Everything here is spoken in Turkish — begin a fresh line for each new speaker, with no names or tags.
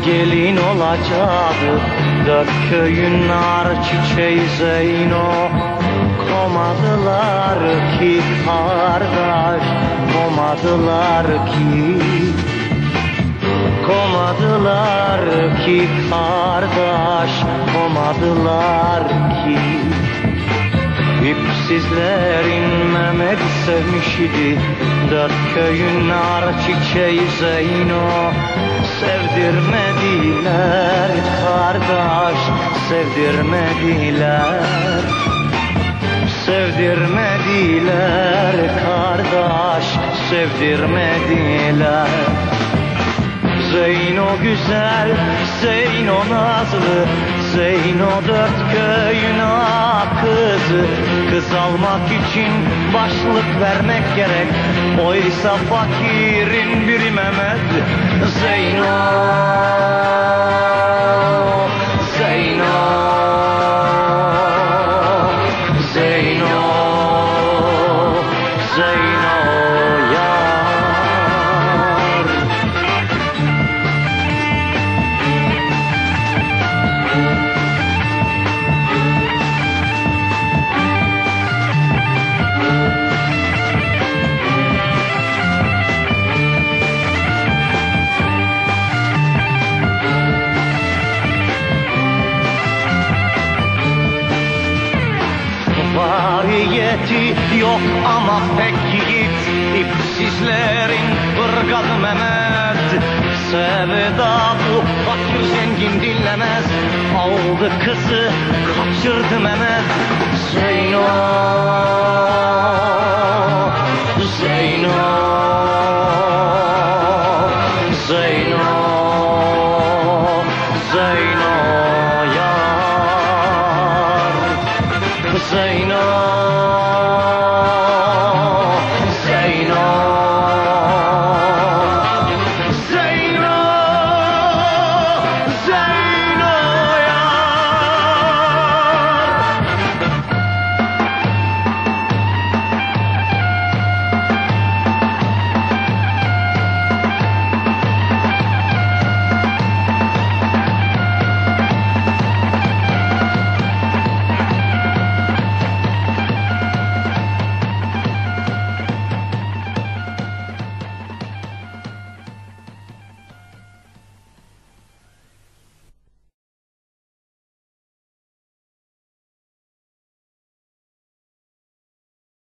gelin olacaktı. Dört köyün nar çiçeği Zeyno. Komadılar ki kardeş, komadılar ki. Komadılar ki kardeş, komadılar ki. İpsizlerin Mehmet'i sevmiş idi. Dört köyün nar çiçeği Zeyno. Sevdirmediler kardeş, sevdirmediler. Sevdirmediler kardeş, sevdirmediler. Zeyno güzel, Zeyno nazlı, Zeyno dört köyün kızı. Kız almak için başlık vermek gerek, oysa fakirin biri Mehmet. Zeyno, Zeyno, Zeyno, Zeyno yar. Variyeti yok ama pek yiğit, İpsizlerin ırgadı Mehmet. Sevda bu, fakir zengin dinlemez, aldı kızı kaçırdı Mehmet. Zeyno, Zeyno, Zeyno, Zeyno yar. Zeyno.